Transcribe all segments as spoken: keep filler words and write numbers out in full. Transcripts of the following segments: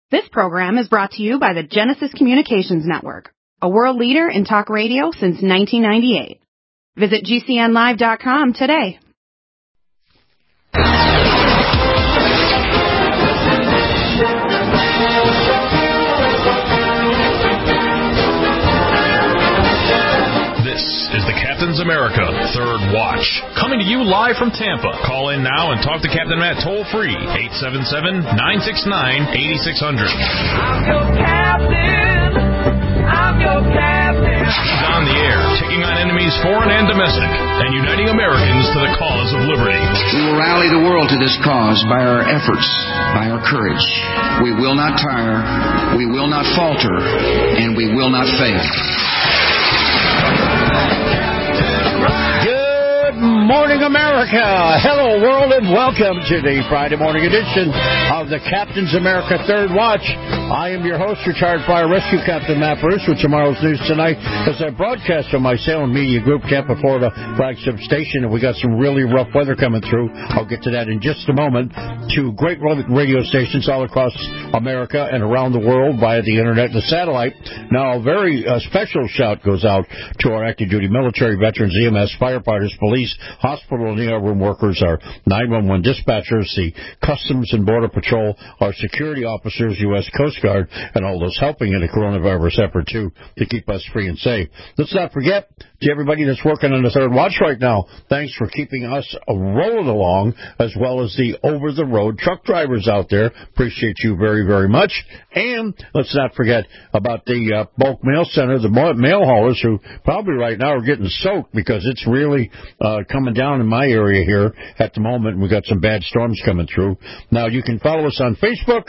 This program is brought to you by the Genesis Communications Network, a world leader in talk radio since nineteen ninety-eight. Visit G C N live dot com today. This is the Captain's America Third Watch, coming to you live from Tampa. Call in now and talk to Captain Matt toll-free, eight seven seven, nine six nine, eight six zero zero. I'm your captain. I'm your captain. He's on the air, taking on enemies foreign and domestic, and uniting Americans to the cause of liberty. We will rally the world to this cause by our efforts, by our courage. We will not tire, we will not falter, and we will not fail. Good morning, America. Hello, world, and welcome to the Friday morning edition of the Captain's America Third Watch. I am your host, retired fire rescue captain Matt Bruce, with tomorrow's news tonight as I broadcast from my Salem Media Group, Tampa, Florida flagship station, and we got some really rough weather coming through. I'll get to that in just a moment. To great radio stations all across America and around the world via the internet and the satellite. Now, a very uh, special shout goes out to our active duty military veterans, E M S, firefighters, police, hospital and E R room workers, our nine one one dispatchers, the Customs and Border Patrol, our security officers, U S Coast Guard, and all those helping in the coronavirus effort, too, to keep us free and safe. Let's not forget to everybody that's working on the Third Watch right now, thanks for keeping us rolling along, as well as the over-the-road truck drivers out there. Appreciate you very, very much. And let's not forget about the uh, bulk mail center, the mail haulers, who probably right now are getting soaked because it's really uh, coming down in my area here at the moment. We've got some bad storms coming through. Now, you can follow us on Facebook,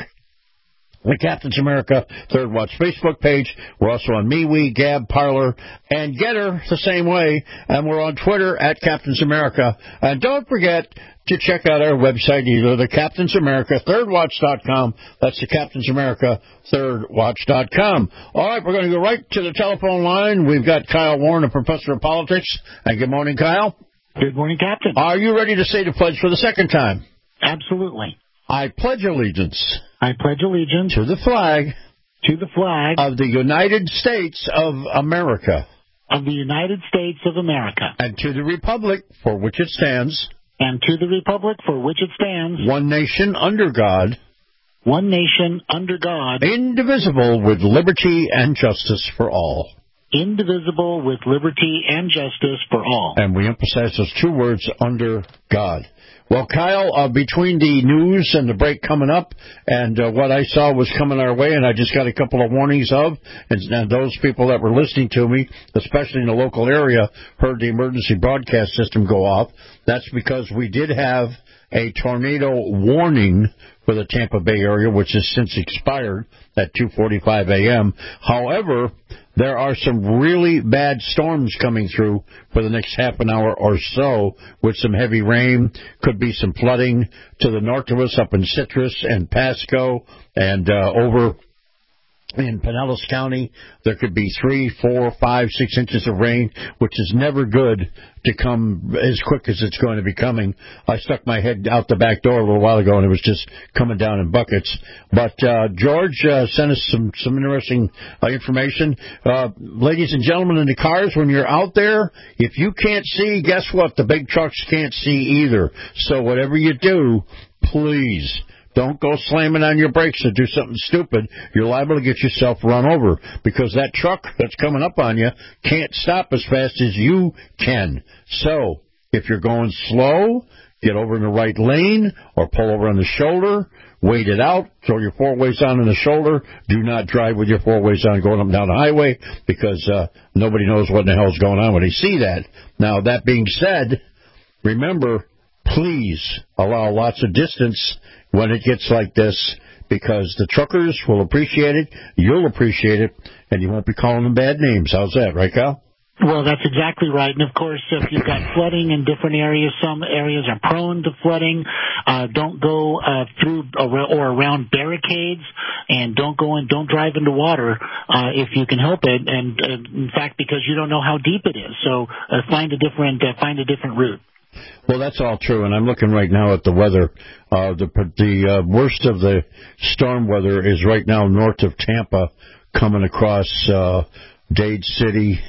the Captain's America Third Watch Facebook page. We're also on MeWe, Gab, Parler, and Getter the same way. And we're on Twitter at Captain's America. And don't forget to check out our website either, the Captain's America Third Watch dot com. That's the Captain's America Third Watch dot com. All right, we're going to go right to the telephone line. We've got Kyle Warren, a professor of politics. And good morning, Kyle. Good morning, Captain. Are you ready to say the pledge for the second time? Absolutely. I pledge allegiance. I pledge allegiance to the flag. To the flag. Of the United States of America. Of the United States of America. And to the republic for which it stands. And to the republic for which it stands. One nation under God. One nation under God. Indivisible with liberty and justice for all. Indivisible with liberty and justice for all. And we emphasize those two words, under God. Well, Kyle, uh, between the news and the break coming up and uh, what I saw was coming our way, and I just got a couple of warnings of, and, and those people that were listening to me, especially in the local area, heard the emergency broadcast system go off. That's because we did have a tornado warning for the Tampa Bay area, which has since expired at two forty-five a.m. However, there are some really bad storms coming through for the next half an hour or so with some heavy rain. Could be some flooding to the north of us up in Citrus and Pasco and uh, over in Pinellas County. There could be three, four, five, six inches of rain, which is never good to come as quick as it's going to be coming. I stuck my head out the back door a little while ago, and it was just coming down in buckets. But uh, George uh, sent us some, some interesting uh, information. Uh, ladies and gentlemen in the cars, when you're out there, if you can't see, guess what? The big trucks can't see either. So whatever you do, please don't go slamming on your brakes or do something stupid. You're liable to get yourself run over because that truck that's coming up on you can't stop as fast as you can. So if you're going slow, get over in the right lane or pull over on the shoulder, wait it out, throw your four-ways on in the shoulder. Do not drive with your four-ways on going up and down the highway because uh, nobody knows what in the hell is going on when they see that. Now, that being said, remember, please allow lots of distance when it gets like this, because the truckers will appreciate it, you'll appreciate it, and you won't be calling them bad names. How's that, right, Kyle? Well, that's exactly right. And, of course, if you've got flooding in different areas, some areas are prone to flooding. Uh, don't go uh, through or around barricades, and don't go in, don't drive into water uh, if you can help it. And, uh, in fact, because you don't know how deep it is. So uh, find a different uh, find a different route. Well, that's all true, and I'm looking right now at the weather. Uh, the the uh, worst of the storm weather is right now north of Tampa, coming across uh, Dade City,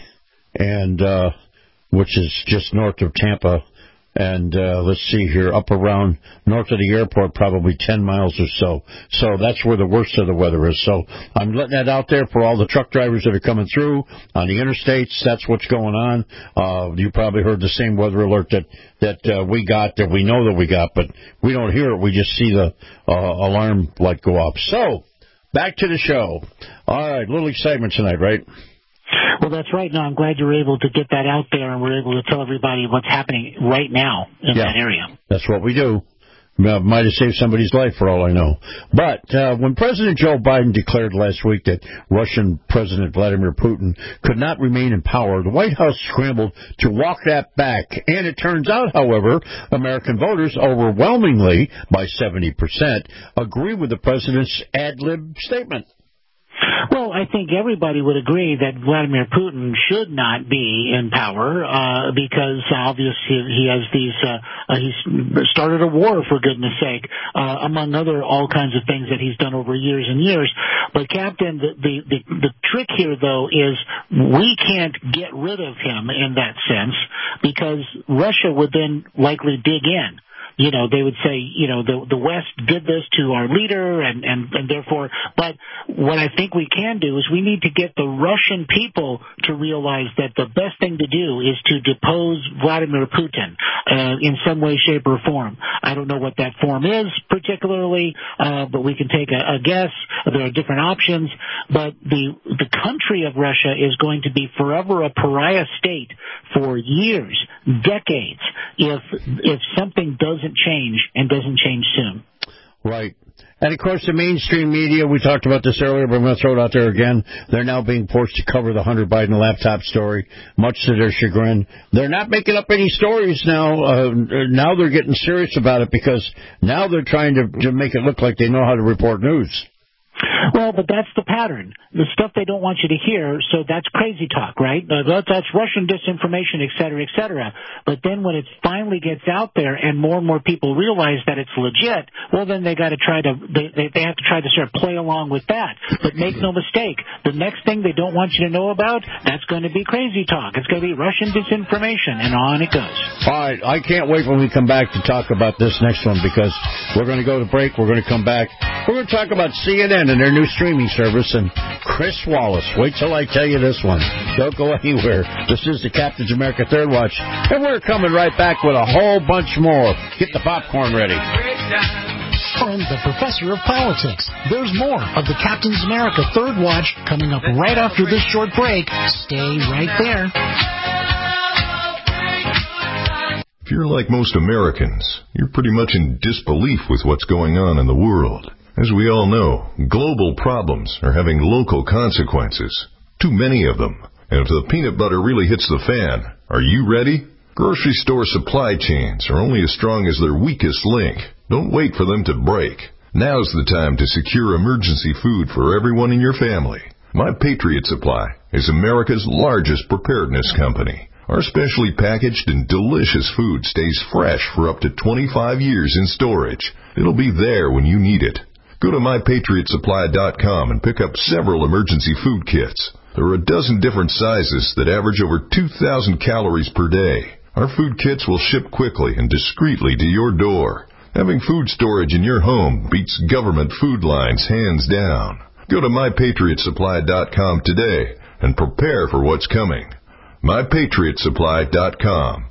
and uh, which is just north of Tampa. And uh, let's see here, up around north of the airport, probably ten miles or so. So that's where the worst of the weather is. So I'm letting that out there for all the truck drivers that are coming through on the interstates. That's what's going on. Uh, you probably heard the same weather alert that that uh, we got, that we know that we got, but we don't hear it. We just see the uh, alarm light go off. So back to the show. All right, little excitement tonight, right? Well, that's right. No, I'm glad you were able to get that out there, and we're able to tell everybody what's happening right now in yeah, that area. That's what we do. Uh, might have saved somebody's life for all I know. But uh, when President Joe Biden declared last week that Russian President Vladimir Putin could not remain in power, the White House scrambled to walk that back. And it turns out, however, American voters overwhelmingly, by seventy percent, agree with the president's ad-lib statement. Well, I think everybody would agree that Vladimir Putin should not be in power uh, because obviously he has these. Uh, uh, he's started a war, for goodness sake, uh, among other all kinds of things that he's done over years and years. But Captain, the the the, the trick here though is we can't get rid of him in that sense because Russia would then likely dig in. You know, they would say, you know, the the West did this to our leader, and, and, and therefore, but what I think we can do is we need to get the Russian people to realize that the best thing to do is to depose Vladimir Putin uh, in some way, shape, or form. I don't know what that form is particularly, uh, but we can take a, a guess. There are different options, but the the country of Russia is going to be forever a pariah state for years, decades, if if something doesn't change and doesn't change soon. Right. And, of course, the mainstream media, we talked about this earlier, but I'm going to throw it out there again. They're now being forced to cover the Hunter Biden laptop story, much to their chagrin. They're not making up any stories now. Uh, now they're getting serious about it because now they're trying to, to make it look like they know how to report news. Well, but that's the pattern. The stuff they don't want you to hear, so that's crazy talk, right? Uh, that, that's Russian disinformation, et cetera, et cetera. But then when it finally gets out there and more and more people realize that it's legit, well, then they got to try to, they, they, they have to try to sort of play along with that. But make no mistake, the next thing they don't want you to know about, that's going to be crazy talk. It's going to be Russian disinformation, and on it goes. All right, I can't wait when we come back to talk about this next one because we're going to go to break. We're going to come back. We're going to talk about C N N and their new streaming service and Chris Wallace. Wait till I tell you this one. Don't go anywhere. This is the Captain's America Third Watch, and we're coming right back with a whole bunch more. Get the popcorn ready. And the Professor of Politics. There's more of the Captain's America Third Watch coming up right after this short break. Stay right there. If you're like most Americans, you're pretty much in disbelief with what's going on in the world. As we all know, global problems are having local consequences. Too many of them. And if the peanut butter really hits the fan, are you ready? Grocery store supply chains are only as strong as their weakest link. Don't wait for them to break. Now's the time to secure emergency food for everyone in your family. My Patriot Supply is America's largest preparedness company. Our specially packaged and delicious food stays fresh for up to twenty-five years in storage. It'll be there when you need it. Go to my patriot supply dot com and pick up several emergency food kits. There are a dozen different sizes that average over two thousand calories per day. Our food kits will ship quickly and discreetly to your door. Having food storage in your home beats government food lines hands down. Go to my patriot supply dot com today and prepare for what's coming. my patriot supply dot com.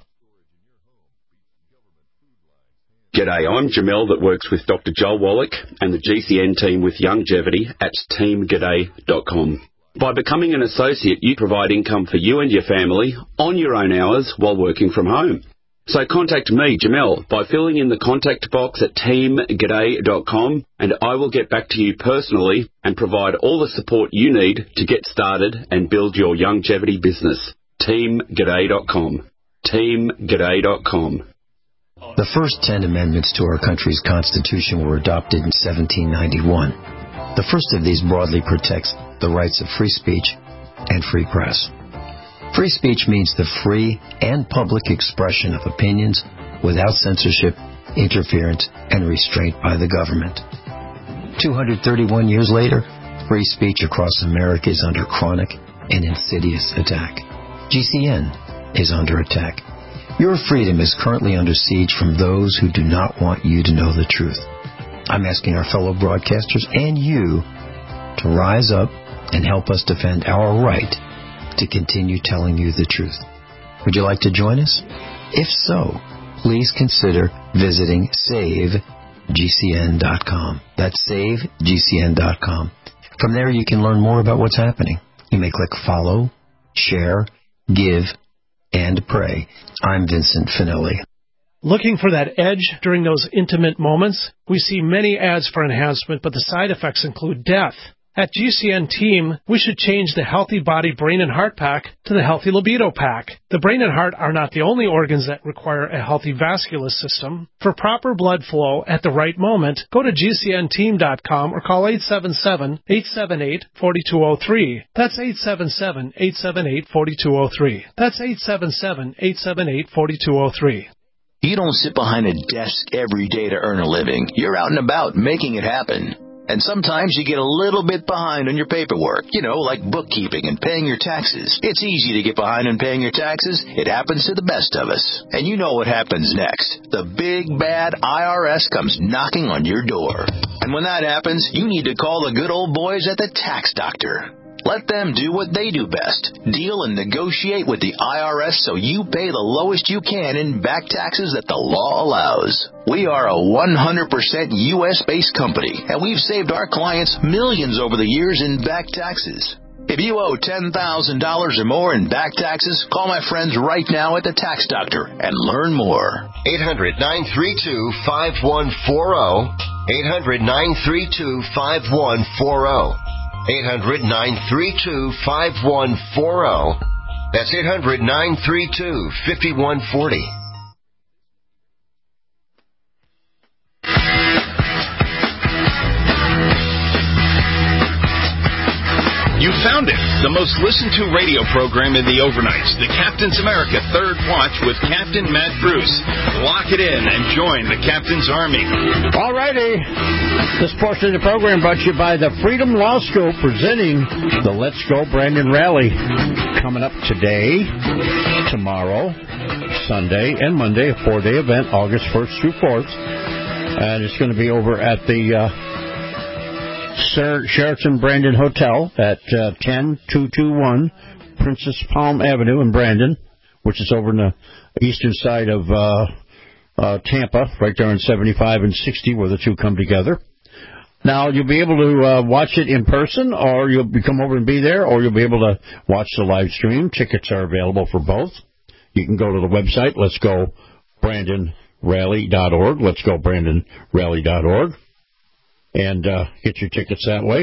G'day, I'm Jamel that works with Doctor Joel Wallach and the G C N team with Longevity at team g'day dot com. By becoming an associate, you provide income for you and your family on your own hours while working from home. So contact me, Jamel, by filling in the contact box at team g'day dot com, and I will get back to you personally and provide all the support you need to get started and build your longevity business. team g'day dot com. team g'day dot com. The first ten amendments to our country's Constitution were adopted in seventeen ninety-one. The first of these broadly protects the rights of free speech and free press. Free speech means the free and public expression of opinions, without censorship, interference, and restraint by the government. two hundred thirty-one years later, free speech across America is under chronic and insidious attack. G C N is under attack. Your freedom is currently under siege from those who do not want you to know the truth. I'm asking our fellow broadcasters and you to rise up and help us defend our right to continue telling you the truth. Would you like to join us? If so, please consider visiting save G C N dot com. That's save G C N dot com. From there, you can learn more about what's happening. You may click follow, share, give, and pray. I'm Vincent Finelli. Looking for that edge during those intimate moments? We see many ads for enhancement, but the side effects include death. At G C N Team, we should change the Healthy Body, Brain, and Heart Pack to the Healthy Libido Pack. The brain and heart are not the only organs that require a healthy vascular system. For proper blood flow at the right moment, go to G C N team dot com or call eight seven seven, eight seven eight, four two zero three. That's eight seven seven, eight seven eight, four two zero three. That's eight seven seven, eight seven eight, four two zero three. You don't sit behind a desk every day to earn a living. You're out and about making it happen. And sometimes you get a little bit behind on your paperwork, you know, like bookkeeping and paying your taxes. It's easy to get behind on paying your taxes. It happens to the best of us. And you know what happens next. The big, bad I R S comes knocking on your door. And when that happens, you need to call the good old boys at the Tax Doctor. Let them do what they do best. Deal and negotiate with the I R S so you pay the lowest you can in back taxes that the law allows. We are a one hundred percent U S-based company, and we've saved our clients millions over the years in back taxes. If you owe ten thousand dollars or more in back taxes, call my friends right now at the Tax Doctor and learn more. eight hundred, nine three two, five one four zero. eight hundred, nine three two, five one four zero. eight hundred, nine three two, five one four zero. That's eight hundred, nine three two, five one four zero. You found it, the most listened to radio program in the overnights, the Captain's America Third Watch with Captain Matt Bruce. Lock it in and join the Captain's Army. All righty. This portion of the program brought to you by the Freedom Law School, presenting the Let's Go Brandon Rally. Coming up today, tomorrow, Sunday, and Monday, a four-day event, August first through fourth. And it's going to be over at the Uh, Sir Sheraton Brandon Hotel at uh, ten two twenty-one Princess Palm Avenue in Brandon, which is over on the eastern side of uh, uh, Tampa, right there on seventy-five and sixty, where the two come together. Now, you'll be able to uh, watch it in person, or you'll be, come over and be there, or you'll be able to watch the live stream. Tickets are available for both. You can go to the website, let's go brandon rally dot org, let's go brandon rally dot org. And uh, get your tickets that way.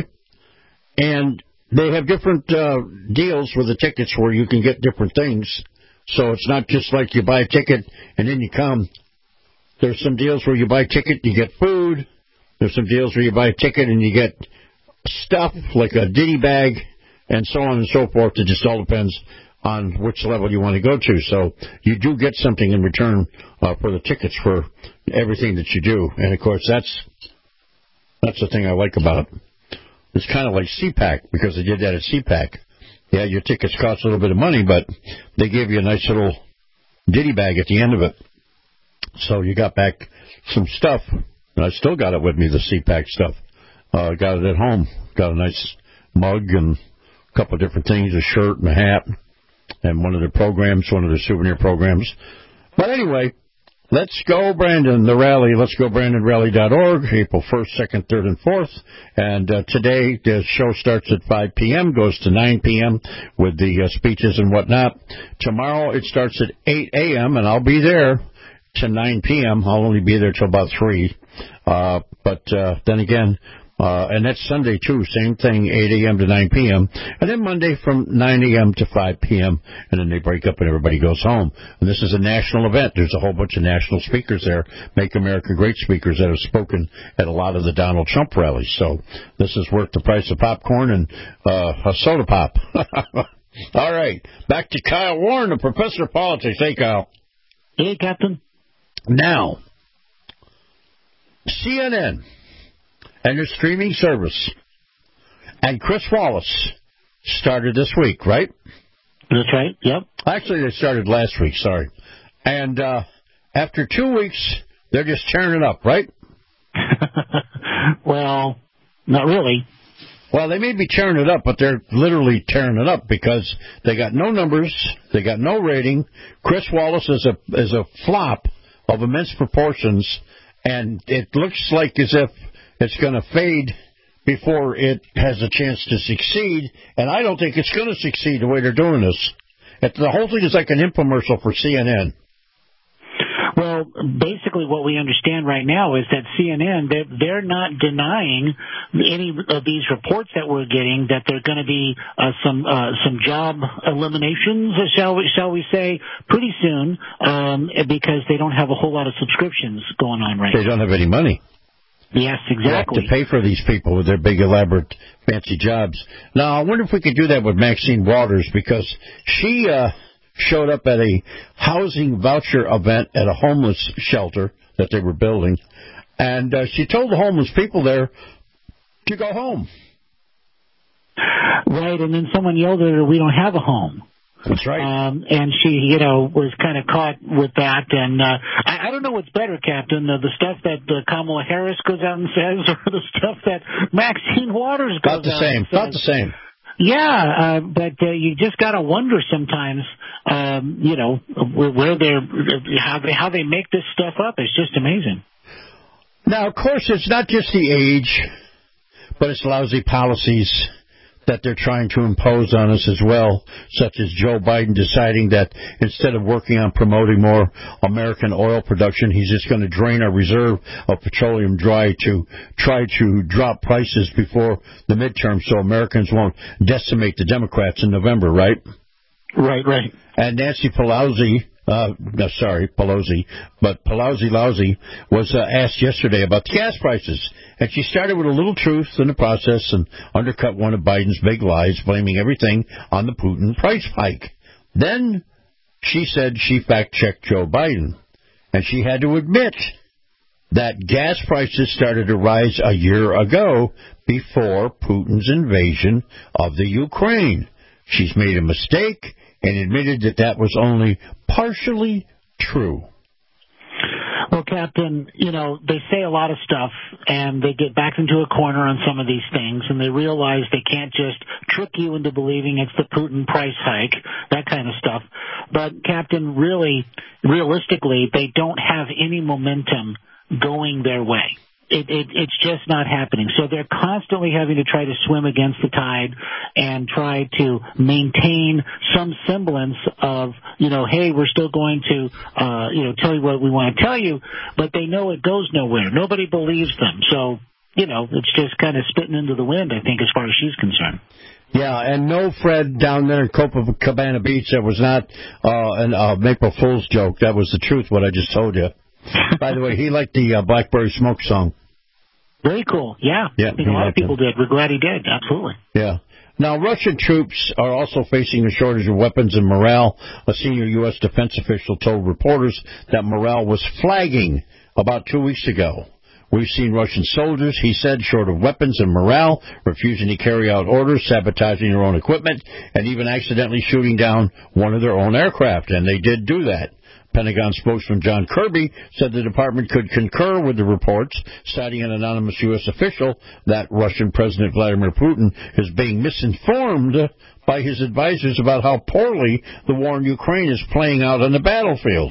And they have different uh, deals with the tickets where you can get different things. So it's not just like you buy a ticket and then you come. There's some deals where you buy a ticket and you get food. There's some deals where you buy a ticket and you get stuff like a ditty bag and so on and so forth. It just all depends on which level you want to go to. So you do get something in return uh, for the tickets for everything that you do. And, of course, that's... That's the thing I like about it. It's kind of like C PAC, because they did that at C PAC. Yeah, your tickets cost a little bit of money, but they gave you a nice little ditty bag at the end of it. So you got back some stuff. And I still got it with me, the C PAC stuff. I uh, got it at home. Got a nice mug and a couple of different things, a shirt and a hat, and one of their programs, one of their souvenir programs. But anyway... Let's Go Brandon, the rally, let's go brandon rally dot org, April first, second, third, and fourth. And uh, today, the show starts at five p.m., goes to nine p.m. with the uh, speeches and whatnot. Tomorrow, it starts at eight a.m., and I'll be there to nine p.m. I'll only be there till about three. Uh, but uh, then again... Uh, and that's Sunday, too. Same thing, eight a.m. to nine p.m. And then Monday from nine a.m. to five p.m. And then they break up and everybody goes home. And this is a national event. There's a whole bunch of national speakers there, Make America Great speakers that have spoken at a lot of the Donald Trump rallies. So this is worth the price of popcorn and uh, a soda pop. All right. Back to Kyle Warren, the professor of politics. Hey, Kyle. Hey, Captain. Now, C N N and their streaming service and Chris Wallace started this week, right? That's right, yep. Actually, they started last week, sorry. And uh, after two weeks, they're just tearing it up, right? Well, not really. Well, they may be tearing it up, but they're literally tearing it up because they got no numbers, they got no rating. Chris Wallace is a is a flop of immense proportions, and it looks like as if it's going to fade before it has a chance to succeed, and I don't think it's going to succeed the way they're doing this. It, the whole thing is like an infomercial for C N N. Well, basically what we understand right now is that C N N, they're, they're not denying any of these reports that we're getting that there are going to be uh, some uh, some job eliminations, shall we, shall we say, pretty soon, um, because they don't have a whole lot of subscriptions going on right now. They don't have any money. Yes, exactly. To pay for these people with their big, elaborate, fancy jobs. Now, I wonder if we could do that with Maxine Waters, because she uh, showed up at a housing voucher event at a homeless shelter that they were building, and uh, she told the homeless people there to go home. Right, and then someone yelled at her, "We don't have a home." That's right. Um, and she, you know, was kind of caught with that. And uh, I, I don't know what's better, Captain, uh, the stuff that uh, Kamala Harris goes out and says, or the stuff that Maxine Waters goes About the out same. and says. About the same. Yeah, uh, but uh, you just got to wonder sometimes, um, you know, where they're, how they how they make this stuff up. It's just amazing. Now, of course, it's not just the age, but it's lousy policies that they're trying to impose on us as well, such as Joe Biden deciding that instead of working on promoting more American oil production, he's just going to drain our reserve of petroleum dry to try to drop prices before the midterm so Americans won't decimate the Democrats in November, right? Right, right. And Nancy Pelosi, uh, no, sorry, Pelosi, but Pelosi Lousy was uh, asked yesterday about the gas prices. And she started with a little truth in the process and undercut one of Biden's big lies, blaming everything on the Putin price hike. Then she said she fact-checked Joe Biden. And she had to admit that gas prices started to rise a year ago before Putin's invasion of the Ukraine. She's made a mistake and admitted that that was only partially true. Well, Captain, you know, they say a lot of stuff, and they get backed into a corner on some of these things, and they realize they can't just trick you into believing it's the Putin price hike, that kind of stuff. But, Captain, really, realistically, they don't have any momentum going their way. It, it, it's just not happening. So they're constantly having to try to swim against the tide and try to maintain some semblance of, you know, hey, we're still going to, uh, you know, tell you what we want to tell you, but they know it goes nowhere. Nobody believes them. So, you know, it's just kind of spitting into the wind, I think, as far as she's concerned. Yeah, and no Fred down there in Copacabana Beach. That was not uh, an uh, April Fool's joke. That was the truth, what I just told you. By the way, he liked the uh, Blackberry Smoke song. Very cool. Yeah. yeah I think a lot of people it. did. We're glad he did. Absolutely. Yeah. Now, Russian troops are also facing a shortage of weapons and morale. A senior U S defense official told reporters that morale was flagging about two weeks ago. We've seen Russian soldiers, he said, short of weapons and morale, refusing to carry out orders, sabotaging their own equipment, and even accidentally shooting down one of their own aircraft. And they did do that. Pentagon spokesman John Kirby said the department could concur with the reports, citing an anonymous U S official that Russian President Vladimir Putin is being misinformed by his advisors about how poorly the war in Ukraine is playing out on the battlefield.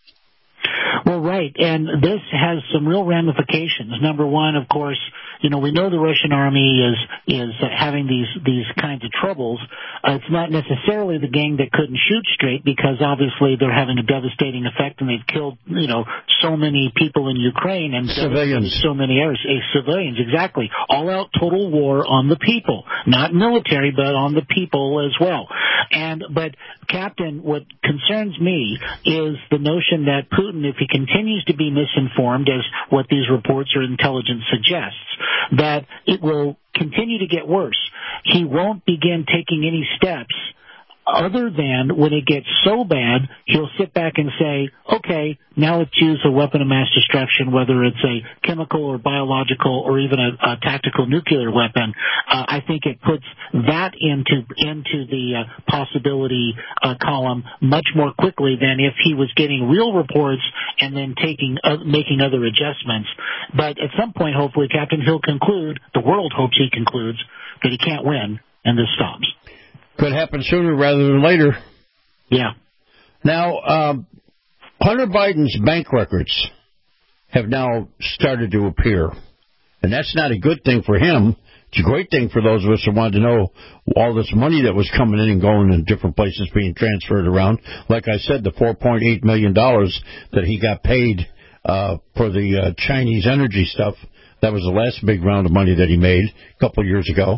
Well, right, and this has some real ramifications. Number one, of course, you know, we know the Russian army is is having these these kinds of troubles. Uh, it's not necessarily the gang that couldn't shoot straight, because obviously they're having a devastating effect, and they've killed, you know, so many people in Ukraine and civilians, so many areas. Uh, civilians, exactly. All out total war on the people, not military, but on the people as well. And but Captain, what concerns me is the notion that Putin, if he continues to be misinformed, as what these reports or intelligence suggests, that it will continue to get worse. He won't begin taking any steps other than when it gets so bad, he'll sit back and say, okay, now let's use a weapon of mass destruction, whether it's a chemical or biological or even a, a tactical nuclear weapon. Uh, I think it puts that into into the uh, possibility uh, column much more quickly than if he was getting real reports and then taking uh, making other adjustments. But at some point, hopefully, Captain, he'll conclude, the world hopes he concludes, that he can't win, and this stops. Could happen sooner rather than later. Yeah. Now, um, Hunter Biden's bank records have now started to appear. And that's not a good thing for him. It's a great thing for those of us who wanted to know all this money that was coming in and going in different places being transferred around. Like I said, the four point eight million dollars that he got paid uh, for the uh, Chinese energy stuff, that was the last big round of money that he made a couple of years ago.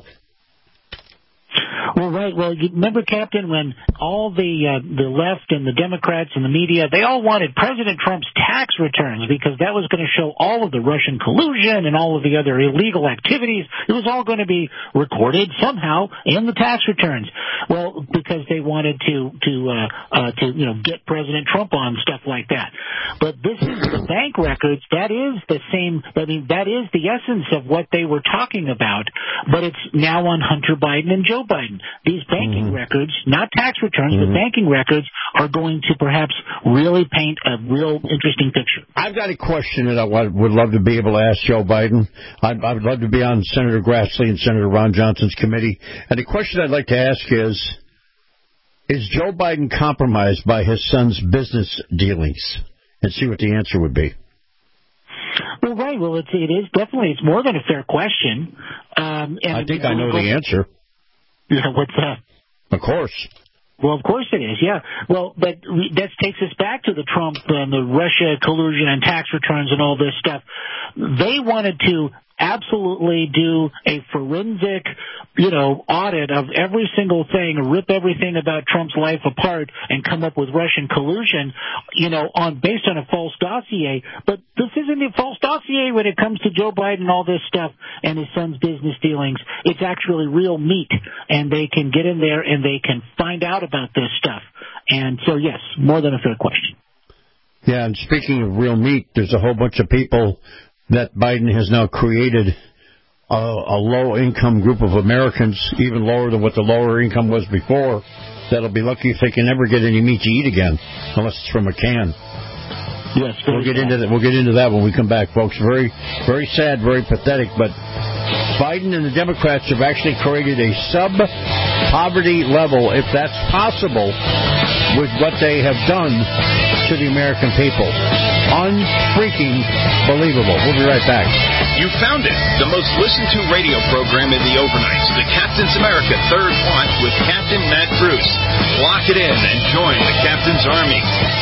Well, right. Well, you remember, Captain, when all the uh, the left and the Democrats and the media, they all wanted President Trump's tax returns because that was going to show all of the Russian collusion and all of the other illegal activities. It was all going to be recorded somehow in the tax returns. Well, because they wanted to to uh, uh, to you know get President Trump on stuff like that. But this is the bank records. That is the same. I mean, that is the essence of what they were talking about. But it's now on Hunter Biden and Joe Biden. These banking mm-hmm. records, not tax returns, mm-hmm. but banking records, are going to perhaps really paint a real interesting picture. I've got a question that I would love to be able to ask Joe Biden. I'd, I would love to be on Senator Grassley and Senator Ron Johnson's committee. And the question I'd like to ask is, is Joe Biden compromised by his son's business dealings? And see what the answer would be. Well, right. Well, it's, it is definitely, it's more than a fair question. Um, and I think I know the answer. Yeah, what's that? Of course. Well, of course it is, yeah. Well, but that takes us back to the Trump and the Russia collusion and tax returns and all this stuff. They wanted to absolutely do a forensic, you know, audit of every single thing, rip everything about Trump's life apart and come up with Russian collusion, you know, on based on a false dossier. But this isn't a false dossier when it comes to Joe Biden and all this stuff and his son's business dealings. It's actually real meat, and they can get in there and they can find out about this stuff. And so, yes, more than a fair question. Yeah, and speaking of real meat, there's a whole bunch of people that Biden has now created a, a low-income group of Americans, even lower than what the lower income was before, that'll be lucky if they can ever get any meat to eat again, unless it's from a can. Yes, we'll get into that. We'll get into that when we come back, folks. Very, very sad, very pathetic. But Biden and the Democrats have actually created a sub-poverty level, if that's possible, with what they have done to the American people. Unfreaking believable. We'll be right back. You found it, the most listened to radio program in the overnights, the Captain's America Third Watch with Captain Matt Bruce. Lock it in and join the Captain's Army.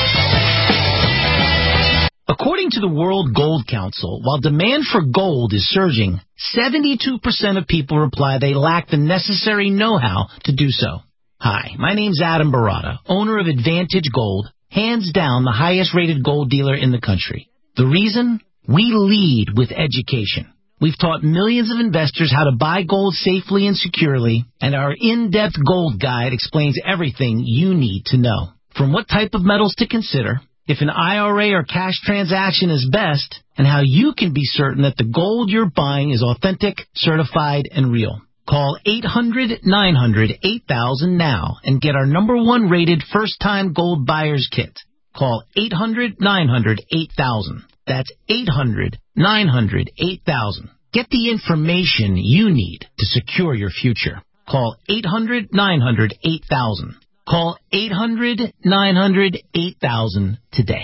According to the World Gold Council, while demand for gold is surging, seventy-two percent of people reply they lack the necessary know-how to do so. Hi, my name's Adam Barata, owner of Advantage Gold, hands down the highest-rated gold dealer in the country. The reason? We lead with education. We've taught millions of investors how to buy gold safely and securely, and our in-depth gold guide explains everything you need to know. From what type of metals to consider, if an I R A or cash transaction is best, and how you can be certain that the gold you're buying is authentic, certified, and real. Call eight hundred nine hundred eight thousand now and get our number one rated first-time gold buyer's kit. Call eight hundred nine hundred eight thousand. That's eight hundred nine hundred eight thousand. Get the information you need to secure your future. Call eight hundred nine hundred eight thousand. Call eight hundred nine hundred eight thousand today.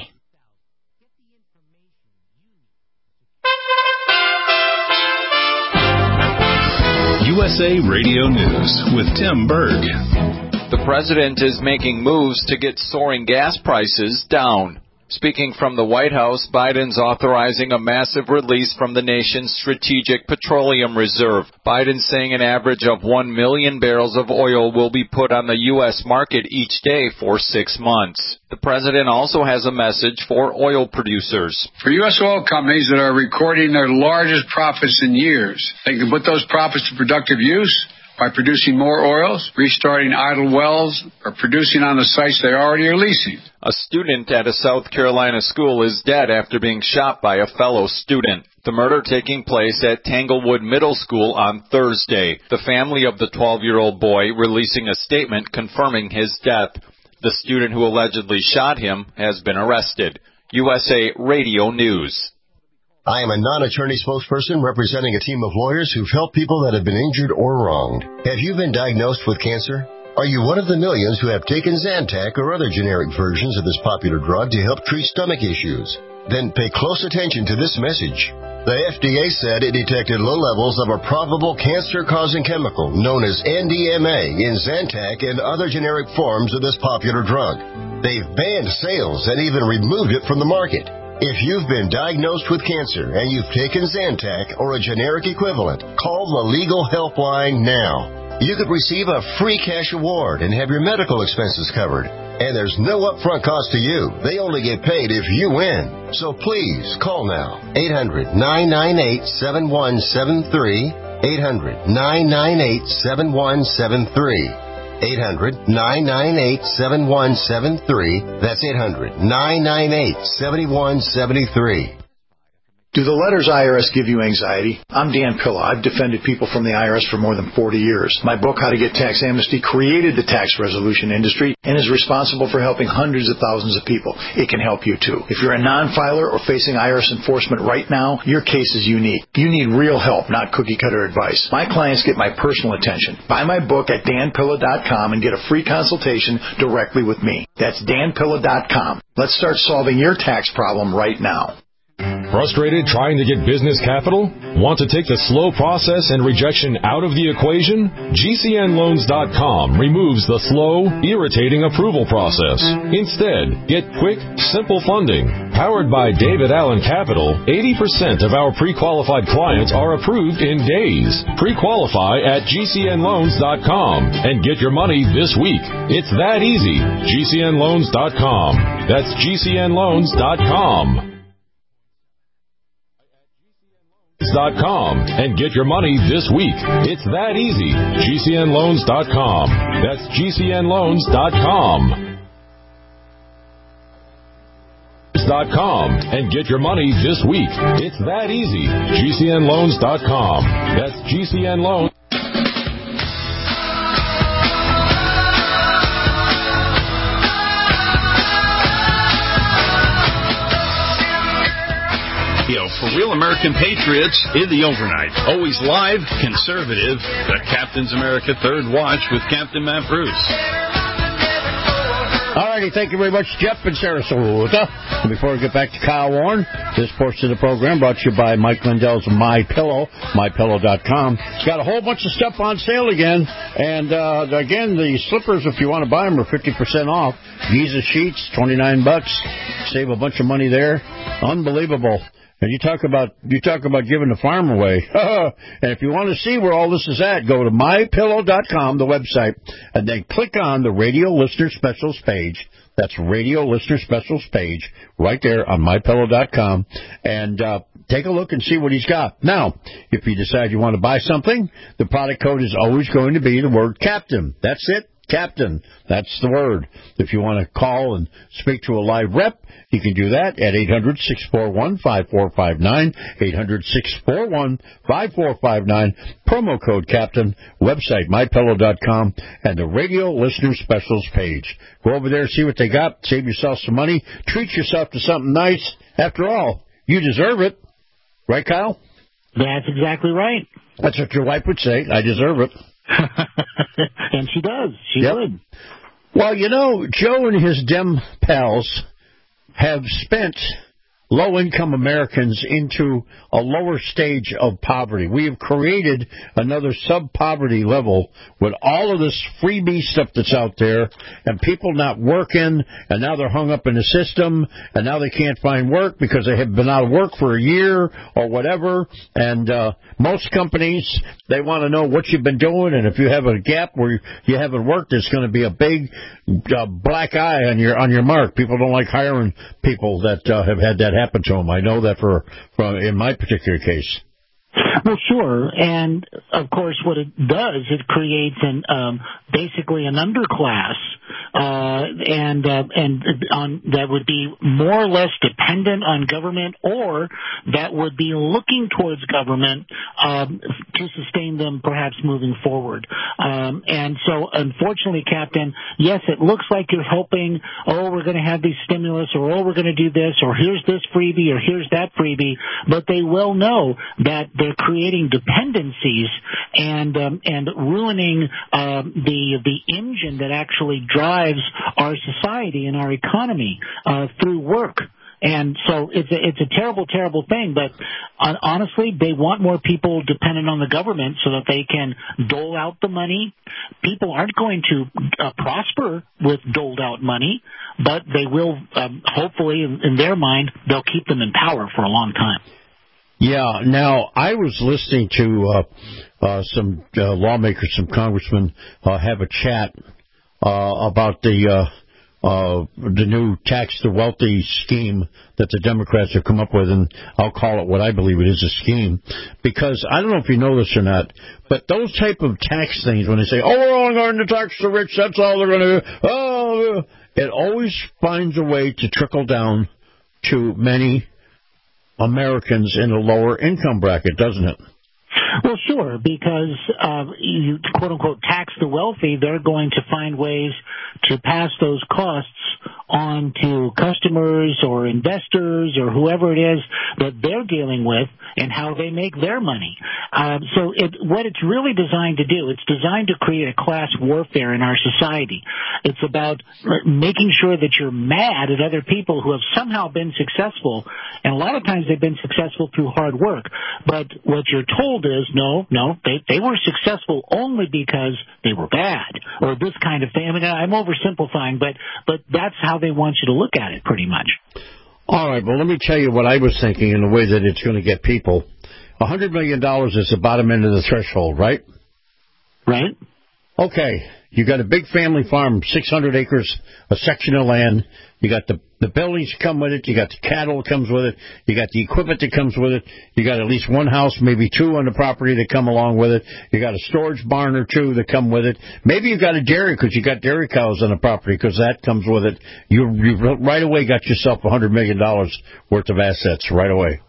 U S A Radio News with Tim Berg. The president is making moves to get soaring gas prices down. Speaking from the White House, Biden's authorizing a massive release from the nation's strategic petroleum reserve. Biden's saying an average of one million barrels of oil will be put on the U S market each day for six months. The president also has a message for oil producers. For U S oil companies that are recording their largest profits in years, they can put those profits to productive use by producing more oils, restarting idle wells, or producing on the sites they already are leasing. A student at a South Carolina school is dead after being shot by a fellow student. The murder taking place at Tanglewood Middle School on Thursday. The family of the twelve-year-old boy releasing a statement confirming his death. The student who allegedly shot him has been arrested. U S A Radio News. I am a non-attorney spokesperson representing a team of lawyers who've helped people that have been injured or wronged. Have you been diagnosed with cancer? Are you one of the millions who have taken Zantac or other generic versions of this popular drug to help treat stomach issues? Then pay close attention to this message. The F D A said it detected low levels of a probable cancer-causing chemical known as N D M A in Zantac and other generic forms of this popular drug. They've banned sales and even removed it from the market. If you've been diagnosed with cancer and you've taken Zantac or a generic equivalent, call the Legal Helpline now. You could receive a free cash award and have your medical expenses covered. And there's no upfront cost to you. They only get paid if you win. So please call now. eight hundred, nine nine eight, seven one seven three. eight hundred, nine nine eight, seven one seven three. eight hundred, nine nine eight, seven one seven three. That's eight hundred, nine nine eight, seven one seven three. Do the letters I R S give you anxiety? I'm Dan Pilla. I've defended people from the I R S for more than forty years. My book, How to Get Tax Amnesty, created the tax resolution industry and is responsible for helping hundreds of thousands of people. It can help you, too. If you're a non-filer or facing I R S enforcement right now, your case is unique. You need real help, not cookie-cutter advice. My clients get my personal attention. Buy my book at dan pilla dot com and get a free consultation directly with me. That's dan pilla dot com. Let's start solving your tax problem right now. Frustrated trying to get business capital? Want to take the slow process and rejection out of the equation? G C N loans dot com removes the slow, irritating approval process. Instead, get quick, simple funding. Powered by David Allen Capital, eighty percent of our pre-qualified clients are approved in days. Pre-qualify at G C N loans dot com and get your money this week. It's that easy. G C N loans dot com. That's G C N loans dot com. Dot com and get your money this week. It's that easy. G C N loans dot com. That's G C N loans dot com. Dot com and get your money this week. It's that easy. G C N loans dot com. That's G C N loans. For real American patriots in the overnight. Always live, conservative. The Captain's America Third Watch with Captain Matt Bruce. All righty, thank you very much, Jeff in Sarasota. And before we get back to Kyle Warren, this portion of the program brought to you by Mike Lindell's My Pillow, my pillow dot com. Got a whole bunch of stuff on sale again. And, uh, again, the slippers, if you want to buy them, are fifty percent off. Giza sheets, twenty-nine bucks. Save a bunch of money there. Unbelievable. And you talk about you talk about giving the farm away. And if you want to see where all this is at, go to my pillow dot com, the website, and then click on the Radio Listener Specials page. That's Radio Listener Specials page right there on my pillow dot com. And uh, take a look and see what he's got. Now, if you decide you want to buy something, the product code is always going to be the word Captain. That's it. Captain. That's the word. If you want to call and speak to a live rep, you can do that at eight hundred, six four one, five four five nine, eight hundred, six four one, five four five nine, promo code Captain, website my pillow dot com, and the Radio Listener Specials page. Go over there, see what they got, save yourself some money, treat yourself to something nice. After all, you deserve it. Right, Kyle? That's exactly right. That's what your wife would say. I deserve it. And she does. She yep. would. Well, you know, Joe and his Dem pals have spent low-income Americans into a lower stage of poverty. We have created another sub-poverty level with all of this freebie stuff that's out there, and people not working, and now they're hung up in the system, and now they can't find work because they have been out of work for a year or whatever. And uh, most companies, they want to know what you've been doing, and if you have a gap where you haven't worked, it's going to be a big uh, black eye on your on your mark. People don't like hiring people that uh, have had that happen to them. I know that for, for in my particular case. Well, sure, and of course, what it does, it creates an um, basically an underclass, uh, and uh, and on that would be more or less dependent on government, or that would be looking towards government um, to sustain them, perhaps moving forward. Um, and so, unfortunately, Captain, yes, it looks like you're helping. Oh, we're going to have these stimulus, or oh, we're going to do this, or here's this freebie, or here's that freebie, but they well know that they're creating dependencies and um, and ruining uh, the the engine that actually drives our society and our economy uh, through work. And so it's a, it's a terrible, terrible thing. But uh, honestly, they want more people dependent on the government so that they can dole out the money. People aren't going to uh, prosper with doled out money, but they will, um, hopefully, in, in their mind, they'll keep them in power for a long time. Yeah. Now, I was listening to uh, uh, some uh, lawmakers, some congressmen uh, have a chat uh, about the uh, uh, the new tax the wealthy scheme that the Democrats have come up with, and I'll call it what I believe it is, a scheme, because I don't know if you know this or not, but those type of tax things, when they say, oh, we're only going to tax the rich, that's all they're going to do, oh, it always finds a way to trickle down to many Americans in a lower income bracket, doesn't it? Well, sure, because uh, you quote-unquote tax the wealthy, they're going to find ways to pass those costs on to customers or investors or whoever it is that they're dealing with and how they make their money. Uh, so it, what it's really designed to do, it's designed to create a class warfare in our society. It's about making sure that you're mad at other people who have somehow been successful, and a lot of times they've been successful through hard work. But what you're told is, no, no, they, they were successful only because they were bad, or this kind of thing. I mean, I'm oversimplifying, but, but that's how they want you to look at it, pretty much. All right, well, let me tell you what I was thinking in the way that it's going to get people. one hundred million dollars is the bottom end of the threshold, right? Right. Okay, you got a big family farm, six hundred acres, a section of land. You got the, the buildings come with it. You got the cattle that comes with it. You got the equipment that comes with it. You got at least one house, maybe two on the property that come along with it. You got a storage barn or two that come with it. Maybe you got a dairy because you got dairy cows on the property because that comes with it. You, you right away got yourself one hundred million dollars worth of assets right away.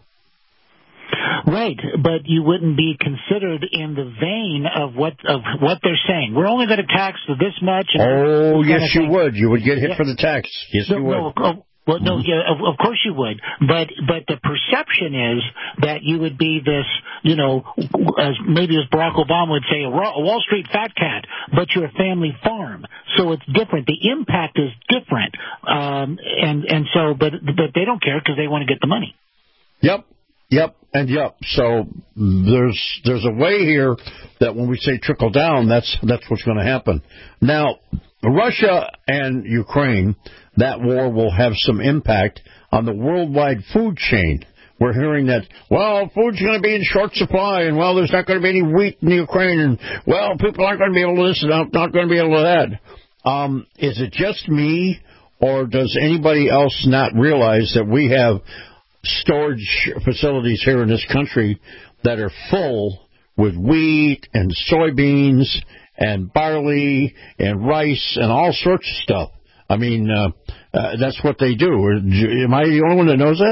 Right, but you wouldn't be considered in the vein of what of what they're saying. We're only going to tax this much. And oh, yes, you thing. would. You would get hit yeah. for the tax. Yes, no, you would. No, oh, well, no, yeah, of, of course you would. But but the perception is that you would be this, you know, as maybe as Barack Obama would say, a Wall Street fat cat, but you're a family farm. So it's different. The impact is different. Um, and and so, but but they don't care because they want to get the money. Yep. Yep, and yep. So there's there's a way here that when we say trickle down, that's that's what's going to happen. Now, Russia and Ukraine, that war will have some impact on the worldwide food chain. We're hearing that, well, food's going to be in short supply, and, well, there's not going to be any wheat in Ukraine, and, well, people aren't going to be able to this and not going to be able to that. Um, is it just me, or does anybody else not realize that we have storage facilities here in this country that are full with wheat and soybeans and barley and rice and all sorts of stuff? I mean, uh, uh, that's what they do. Am I the only one that knows that?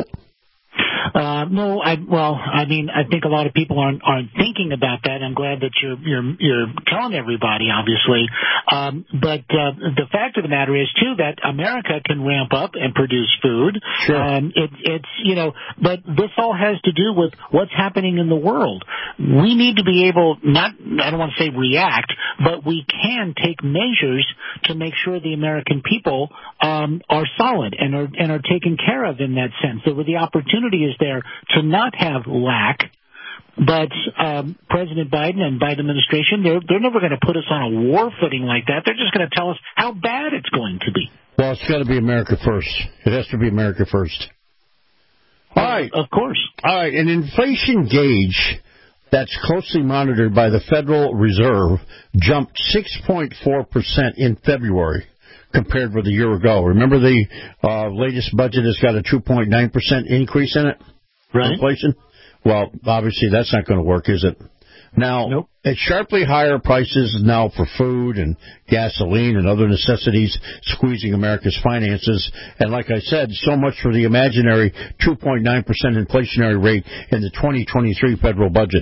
Uh, no, I, well, I mean, I think a lot of people aren't, aren't thinking about that. I'm glad that you're, you're, you're telling everybody, obviously. Um, but, uh, the fact of the matter is, too, that America can ramp up and produce food. Sure. Um, it, it's, you know, but this all has to do with what's happening in the world. We need to be able, not, I don't want to say react, but we can take measures to make sure the American people, um, are solid and are, and are taken care of in that sense. So the opportunity is there to not have lack, but um, President Biden and Biden administration, they're, they're never going to put us on a war footing like that. They're just going to tell us how bad it's going to be. Well, it's got to be America first. It has to be America first. All right. Of course. All right. An inflation gauge that's closely monitored by the Federal Reserve jumped six point four percent in February compared with a year ago. Remember the uh, latest budget has got a two point nine percent increase in it? Right. Inflation? Well, obviously that's not going to work, is it? Now, nope. At sharply higher prices now for food and gasoline and other necessities squeezing America's finances. And like I said, so much for the imaginary two point nine percent inflationary rate in the twenty twenty-three federal budget.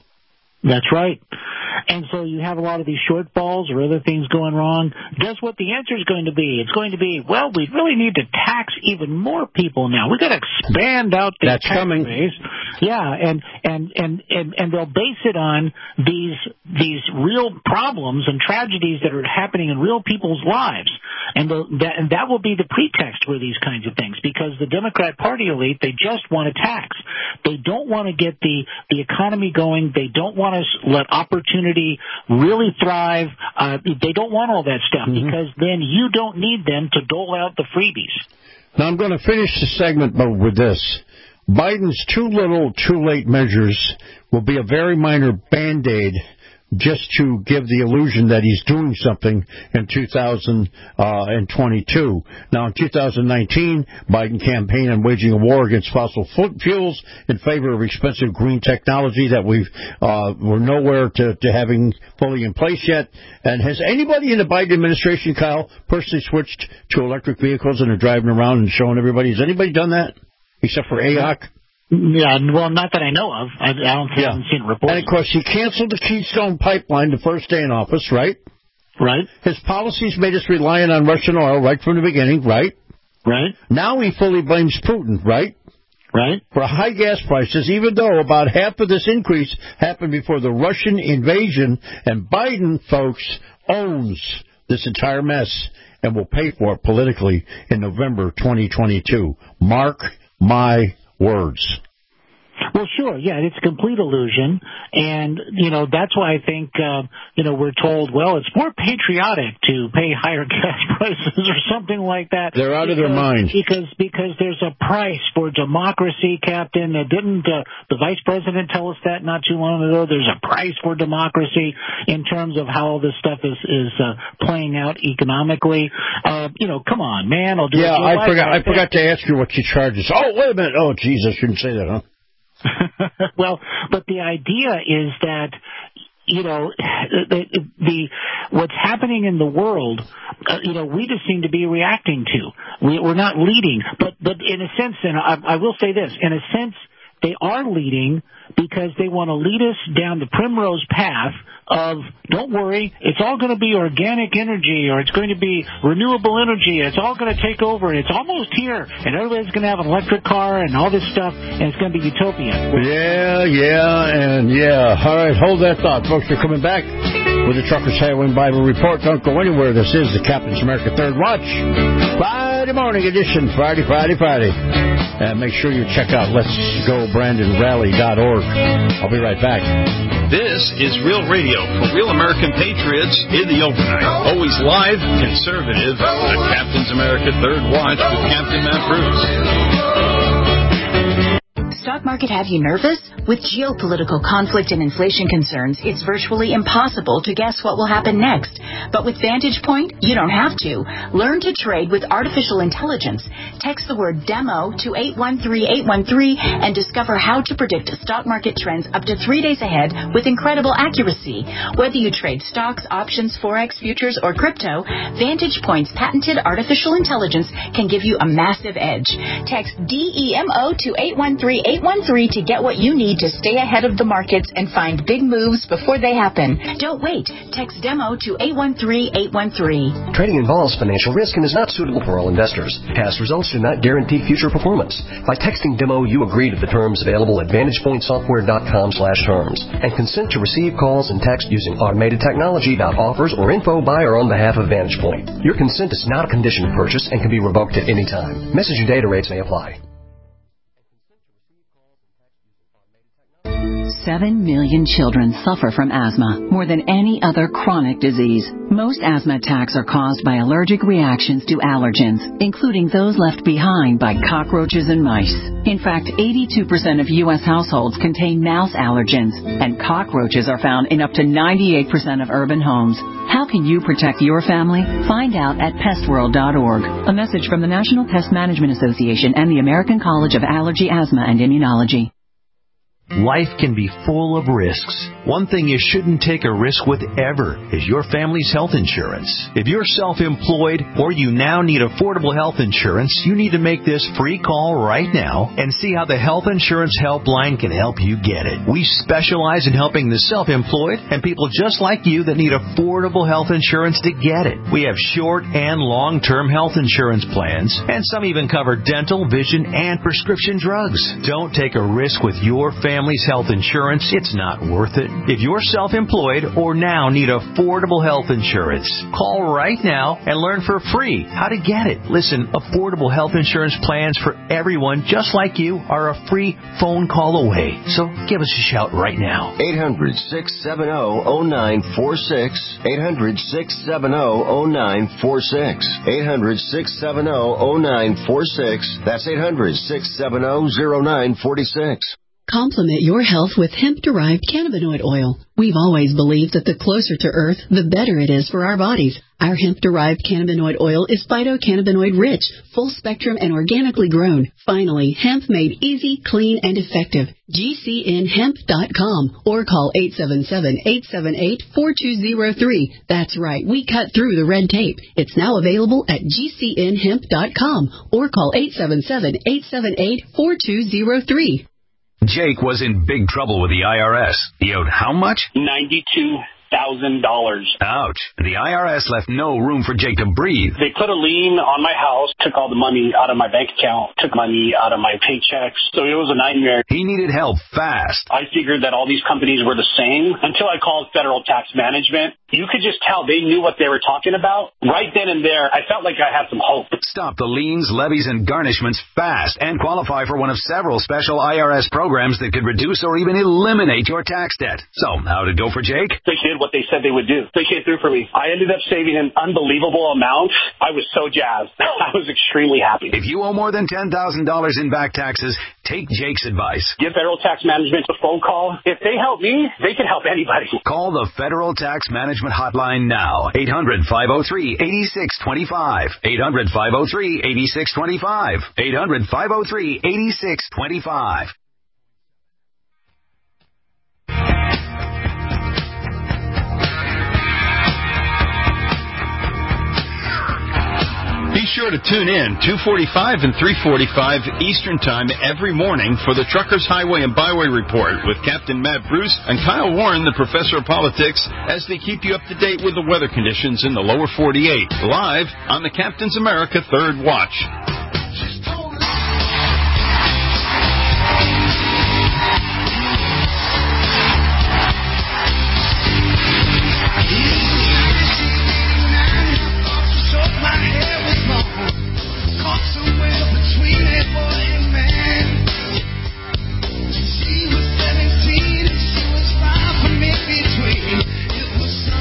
That's right. And so you have a lot of these shortfalls or other things going wrong. Guess what the answer is going to be? It's going to be, well, we really need to tax even more people now. We've got to expand out the That's tax coming. base. Yeah, and, and, and, and, and they'll base it on these these real problems and tragedies that are happening in real people's lives. And, the, that, and that will be the pretext for these kinds of things, because the Democrat Party elite, they just want to tax. They don't want to get the, the economy going. They don't want to let opportunity really thrive. Uh, they don't want all that stuff, mm-hmm. because then you don't need them to dole out the freebies. Now, I'm going to finish the segment with this. Biden's too little, too late measures will be a very minor Band-Aid just to give the illusion that he's doing something in two thousand twenty-two. Now, in two thousand nineteen, Biden campaigned on waging a war against fossil fuels in favor of expensive green technology that we've uh, we're nowhere to, to having fully in place yet. And has anybody in the Biden administration, Kyle, personally switched to electric vehicles and are driving around and showing everybody? Has anybody done that except for A O C? Yeah, well, not that I know of. I, I don't think yeah. I haven't seen reports. And, of course, he canceled the Keystone Pipeline the first day in office, right? Right. His policies made us reliant on Russian oil right from the beginning, right? Right. Now he fully blames Putin, right? Right. For high gas prices, even though about half of this increase happened before the Russian invasion, and Biden, folks, owns this entire mess and will pay for it politically in November twenty twenty-two. Mark my words. Well, sure, yeah, it's a complete illusion, and, you know, that's why I think, uh, you know, we're told, well, it's more patriotic to pay higher gas prices or something like that. They're out because, of their minds. Because, because there's a price for democracy, Captain. Uh, didn't uh, the Vice President tell us that not too long ago? There's a price for democracy in terms of how all this stuff is, is uh, playing out economically. Uh, you know, come on, man. I'll do yeah, it. I forgot, I forgot to ask you what she charges. Oh, wait a minute. Oh, geez, I shouldn't say that, huh? Well, but the idea is that, you know, the, the what's happening in the world, uh, you know, we just seem to be reacting to. We, we're not leading, but but in a sense, and I, I will say this, in a sense, they are leading because they want to lead us down the primrose path of, don't worry, it's all going to be organic energy, or it's going to be renewable energy. It's all going to take over. It's almost here, and everybody's going to have an electric car and all this stuff, and it's going to be utopia. Yeah, yeah, and yeah. All right, hold that thought, folks. We're coming back with the Truckers Highway Bible Report. Don't go anywhere. This is the Captain's America Third Watch, Friday morning edition, Friday, Friday, Friday. And make sure you check out lets go brandon rally dot org. I'll be right back. This is Real Radio for real American patriots in the overnight. Always live, conservative, the Captain's America Third Watch with Captain Matt Bruce. Stock market have you nervous? With geopolitical conflict and inflation concerns, it's virtually impossible to guess what will happen next. But with Vantage Point, you don't have to. Learn to trade with artificial intelligence. Text the word DEMO to eight one three eight one three and discover how to predict stock market trends up to three days ahead with incredible accuracy. Whether you trade stocks, options, forex, futures, or crypto, Vantage Point's patented artificial intelligence can give you a massive edge. Text DEMO to eight one three eight one three to get what you need to stay ahead of the markets and find big moves before they happen. Don't wait. Text DEMO to eight one three eight one three. Trading involves financial risk and is not suitable for all investors. Past results do not guarantee future performance. By texting DEMO, you agree to the terms available at vantage point software dot com slash terms and consent to receive calls and text using automated technology about offers or info by or on behalf of Vantage Point. Your consent is not a condition of purchase and can be revoked at any time. Message and data rates may apply. Seven million children suffer from asthma, more than any other chronic disease. Most asthma attacks are caused by allergic reactions to allergens, including those left behind by cockroaches and mice. In fact, eighty-two percent of U S households contain mouse allergens, and cockroaches are found in up to ninety-eight percent of urban homes. How can you protect your family? Find out at pest world dot org. A message from the National Pest Management Association and the American College of Allergy, Asthma, and Immunology. Life can be full of risks. One thing you shouldn't take a risk with ever is your family's health insurance. If you're self-employed or you now need affordable health insurance, you need to make this free call right now and see how the Health Insurance Helpline can help you get it. We specialize in helping the self-employed and people just like you that need affordable health insurance to get it. We have short and long-term health insurance plans, and some even cover dental, vision, and prescription drugs. Don't take a risk with your family's health insurance. It's not worth it. If you're self-employed or now need affordable health insurance, call right now and learn for free how to get it. Listen, affordable health insurance plans for everyone just like you are a free phone call away. So give us a shout right now. eight hundred, six seven zero, zero nine four six. eight hundred, six seven zero, zero nine four six. eight hundred, six seven zero, zero nine four six. That's eight hundred, six seven zero, zero nine four six. Complement your health with hemp-derived cannabinoid oil. We've always believed that the closer to Earth, the better it is for our bodies. Our hemp-derived cannabinoid oil is phytocannabinoid-rich, full-spectrum, and organically grown. Finally, hemp made easy, clean, and effective. G C N hemp dot com or call eight seven seven, eight seven eight, four two zero three. That's right, we cut through the red tape. It's now available at G C N hemp dot com or call eight seven seven, eight seven eight, four two zero three. Jake was in big trouble with the I R S. He owed how much? ninety-two thousand dollars. Ouch. The I R S left no room for Jake to breathe. They put a lien on my house, took all the money out of my bank account, took money out of my paychecks. So it was a nightmare. He needed help fast. I figured that all these companies were the same until I called Federal Tax Management. You could just tell they knew what they were talking about. Right then and there, I felt like I had some hope. Stop the liens, levies, and garnishments fast and qualify for one of several special I R S programs that could reduce or even eliminate your tax debt. So, how'd it go for Jake? They did what they said they would do. They came through for me. I ended up saving an unbelievable amount. I was so jazzed. I was extremely happy. If you owe more than ten thousand dollars in back taxes, take Jake's advice. Give Federal Tax Management a phone call. If they help me, they can help anybody. Call the Federal Tax Management Hotline now. eight hundred, five oh three, eight six two five. eight hundred, five oh three, eight six two five. eight hundred, five oh three, eight six two five. Be sure to tune in two forty-five and three forty-five Eastern Time every morning for the Truckers Highway and Byway Report with Captain Matt Bruce and Kyle Warren, the Professor of Politics, as they keep you up to date with the weather conditions in the lower forty-eight, live on the Captain's America Third Watch.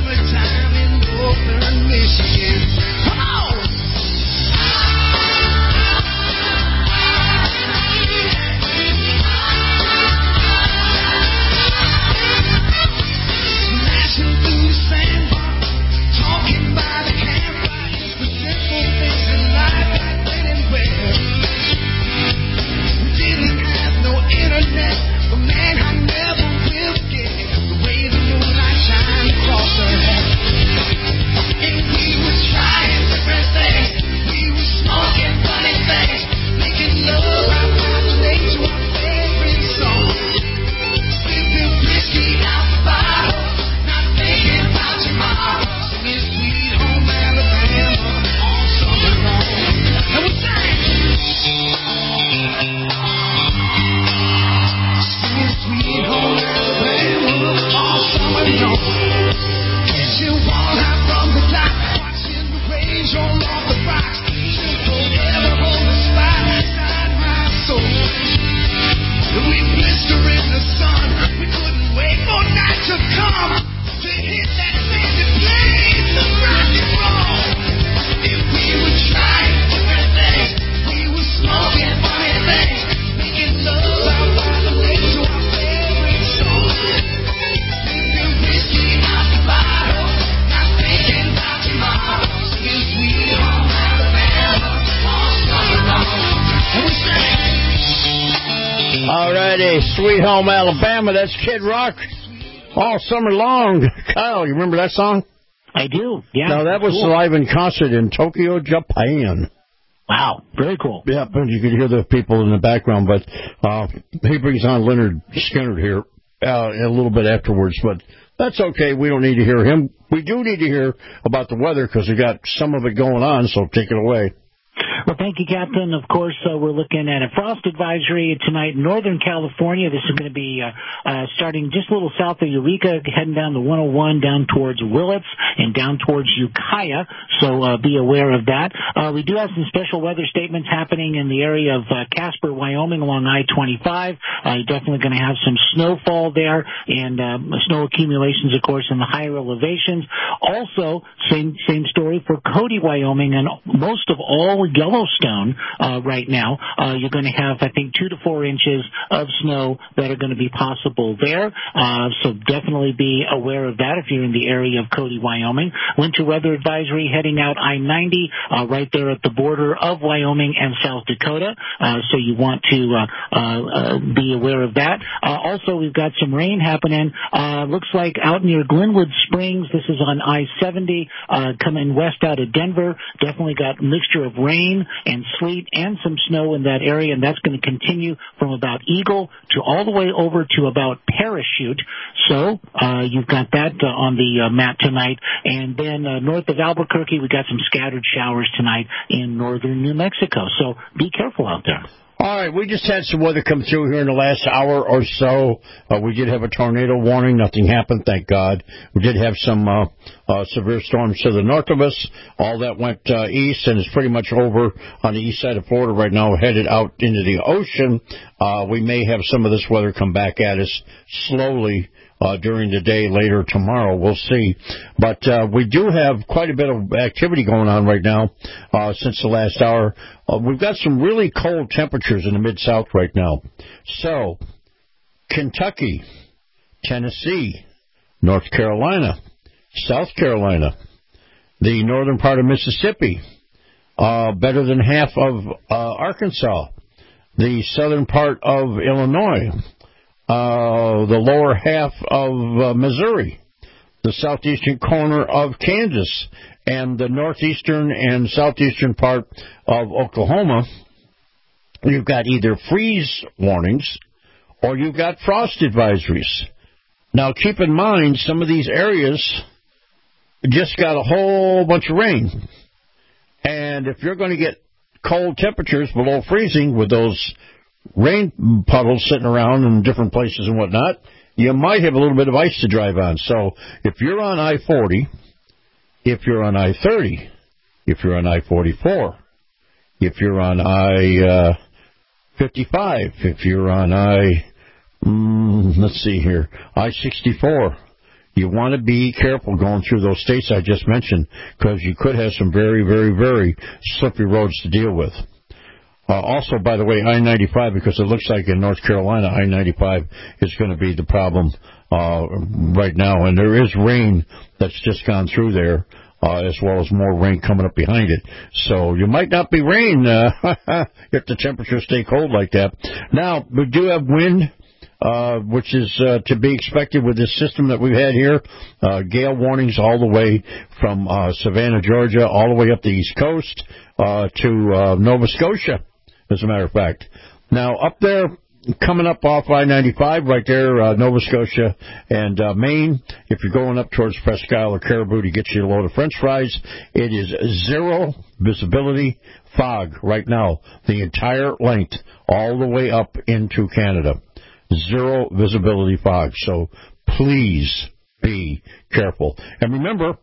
Michigan. Come on! righty, Sweet Home Alabama. That's Kid Rock all summer long. Kyle, you remember that song? I do, yeah. Now, that was cool. live in concert in Tokyo, Japan. Wow, very cool. Yeah, but you could hear the people in the background, but uh, he brings on Leonard Skinner here uh, a little bit afterwards, but that's okay. We don't need to hear him. We do need to hear about the weather because we got some of it going on, so take it away. Well, thank you, Captain. Of course, uh, we're looking at a frost advisory tonight in Northern California. This is going to be uh, uh, starting just a little south of Eureka, heading down to one oh one, down towards Willits, and down towards Ukiah. So uh, be aware of that. Uh, we do have some special weather statements happening in the area of uh, Casper, Wyoming, along I twenty-five. Uh, you're definitely going to have some snowfall there, and uh, snow accumulations, of course, in the higher elevations. Also, same same story for Cody, Wyoming, and most of all Yellowstone uh, right now. Uh, you're going to have, I think, two to four inches of snow that are going to be possible there. Uh, so definitely be aware of that if you're in the area of Cody, Wyoming. Winter weather advisory heading out I ninety uh, right there at the border of Wyoming and South Dakota. Uh, so you want to uh, uh, be aware of that. Uh, also, we've got some rain happening. Uh, looks like out near Glenwood Springs. This is on I seventy uh, coming west out of Denver. Definitely got a mixture of rain and sleet and some snow in that area, and that's going to continue from about Eagle to all the way over to about Parachute. So uh, you've got that uh, on the uh, map tonight. And then uh, north of Albuquerque, we got some scattered showers tonight in northern New Mexico. So be careful out there. All right, we just had some weather come through here in the last hour or so. Uh, we did have a tornado warning. Nothing happened, thank God. We did have some uh, uh, severe storms to the north of us. All that went uh, east and is pretty much over on the east side of Florida right now, headed out into the ocean. Uh, we may have some of this weather come back at us slowly Uh, during the day, later tomorrow. We'll see. But uh, we do have quite a bit of activity going on right now uh, since the last hour. Uh, we've got some really cold temperatures in the Mid-South right now. So, Kentucky, Tennessee, North Carolina, South Carolina, the northern part of Mississippi, uh, better than half of uh, Arkansas, the southern part of Illinois, Uh, the lower half of uh, Missouri, the southeastern corner of Kansas, and the northeastern and southeastern part of Oklahoma. You've got either freeze warnings or you've got frost advisories. Now, keep in mind, some of these areas just got a whole bunch of rain. And if you're going to get cold temperatures below freezing with those rain puddles sitting around in different places and whatnot, you might have a little bit of ice to drive on. So if you're on I forty, if you're on I thirty, if you're on I forty-four, if you're on I fifty-five, if you're on I, mm, let's see here, I sixty-four, you want to be careful going through those states I just mentioned because you could have some very, very, very slippery roads to deal with. Uh, also, by the way, I ninety-five, because it looks like in North Carolina, I ninety-five is going to be the problem uh, right now. And there is rain that's just gone through there, uh, as well as more rain coming up behind it. So you might not be rain uh, if the temperatures stay cold like that. Now, we do have wind, uh, which is uh, to be expected with this system that we've had here. Uh, gale warnings all the way from uh, Savannah, Georgia, all the way up the East Coast uh, to uh, Nova Scotia, as a matter of fact. Now, up there, coming up off I ninety-five, right there, uh, Nova Scotia and uh, Maine, if you're going up towards Presque Isle or Caribou to get you a load of French fries, it is zero visibility fog right now, the entire length, all the way up into Canada. Zero visibility fog. So please be careful. And remember,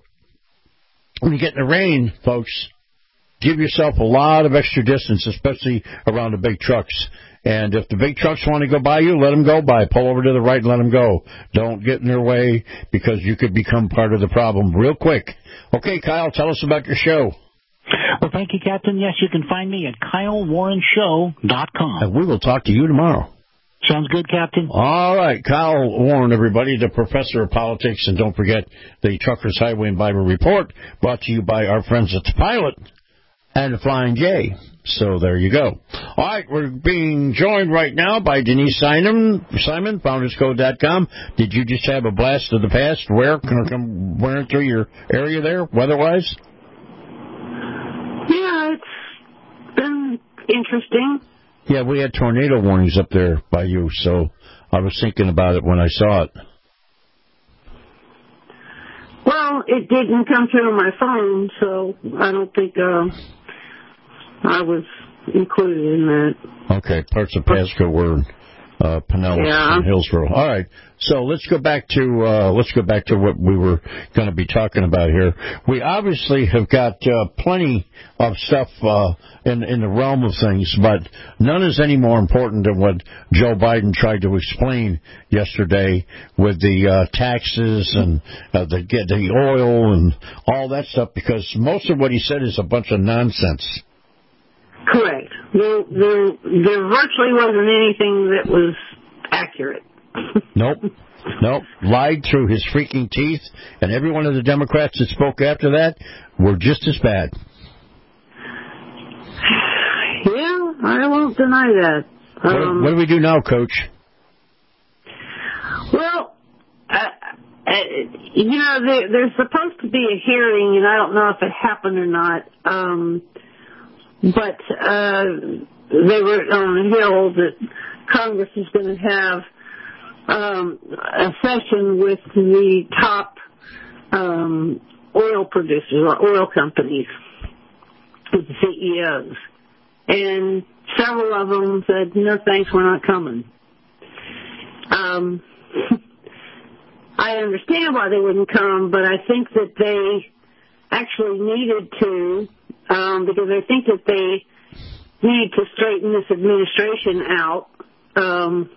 when you get in the rain, folks, give yourself a lot of extra distance, especially around the big trucks. And if the big trucks want to go by you, let them go by. Pull over to the right and let them go. Don't get in their way because you could become part of the problem real quick. Okay, Kyle, tell us about your show. Well, thank you, Captain. Yes, you can find me at Kyle Warren Show dot com. And we will talk to you tomorrow. Sounds good, Captain. All right. Kyle Warren, everybody, the professor of politics. And don't forget the Truckers Highway and Bible Report, brought to you by our friends at the Pilot and the Flying J. So there you go. All right, we're being joined right now by Denise Simon, Simon, founders code dot com. Did you just have a blast of the past? Where can I come wearing through your area there, weather-wise? Yeah, it's been interesting. Yeah, we had tornado warnings up there by you, so I was thinking about it when I saw it. Well, it didn't come through on my phone, so I don't think uh, I was included in that. Okay, parts of Pasco were uh, Pinellas yeah. and Hillsborough. All right, so let's go back to uh, let's go back to what we were going to be talking about here. We obviously have got uh, plenty of stuff uh, in in the realm of things, but none is any more important than what Joe Biden tried to explain yesterday with the uh, taxes and uh, the the oil and all that stuff. Because most of what he said is a bunch of nonsense. Correct. There, there, there virtually wasn't anything that was accurate. Nope. Nope. Lied through his freaking teeth, and every one of the Democrats that spoke after that were just as bad. Yeah, I won't deny that. What, Um, what do we do now, Coach? Well, uh, uh, you know, there, there's supposed to be a hearing, and I don't know if it happened or not. Um, but uh, they were on the Hill that Congress is going to have um, a session with the top um, oil producers or oil companies, with the C E Os. And several of them said, no thanks, we're not coming. Um, I understand why they wouldn't come, but I think that they actually needed to, um, because I think that they need to straighten this administration out, um,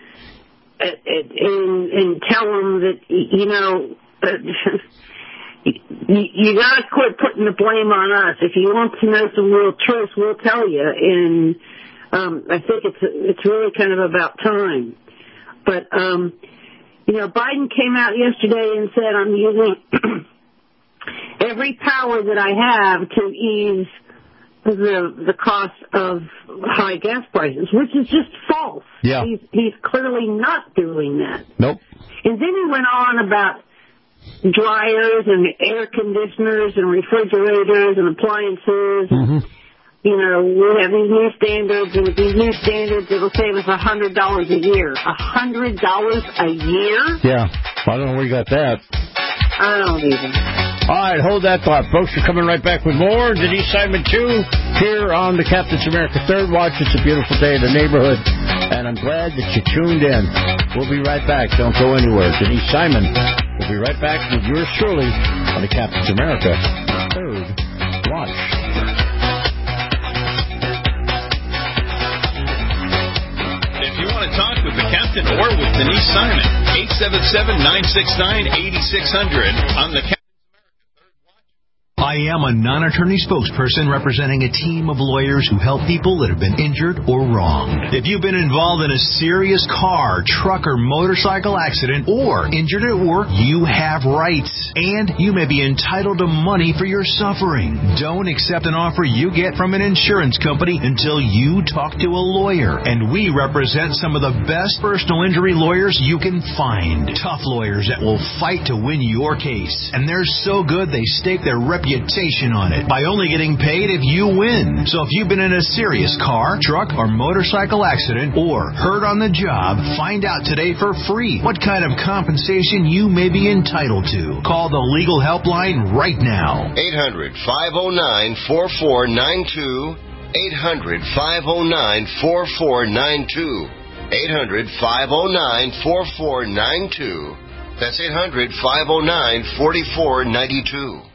and, and tell them that, you know, you, you got to quit putting the blame on us. If you want to know some real truth, we'll tell you. And um, I think it's it's really kind of about time. But um, you know, Biden came out yesterday and said, "I'm using every power that I have to ease the the cost of high gas prices," which is just false. Yeah. He's he's clearly not doing that. Nope. And then he went on about dryers and air conditioners and refrigerators and appliances. Mm-hmm. You know, we have these new standards, and with these new standards, it'll save us a hundred dollars a year. A hundred dollars a year? Yeah, I don't know where you got that. I don't even. All right, hold that thought, folks. We're coming right back with more. Denise Simon, too, here on the Captain's America Third Watch. It's a beautiful day in the neighborhood, and I'm glad that you tuned in. We'll be right back. Don't go anywhere. Denise Simon will be right back with yours truly on the Captain's America Third Watch. If you want to talk with the captain or with Denise Simon, eight seven seven, nine six nine, eight six zero zero on the Captain's I am a non-attorney spokesperson representing a team of lawyers who help people that have been injured or wronged. If you've been involved in a serious car, truck, or motorcycle accident or injured at work, you have rights, and you may be entitled to money for your suffering. Don't accept an offer you get from an insurance company until you talk to a lawyer, and we represent some of the best personal injury lawyers you can find. Tough lawyers that will fight to win your case, and they're so good they stake their reputation on it by only getting paid if you win. So if you've been in a serious car, truck, or motorcycle accident or hurt on the job, find out today for free what kind of compensation you may be entitled to. Call the legal helpline right now. eight hundred, five oh nine, four four nine two. eight hundred, five oh nine, four four nine two. eight hundred, five oh nine, four four nine two. That's eight hundred, five oh nine, four four nine two.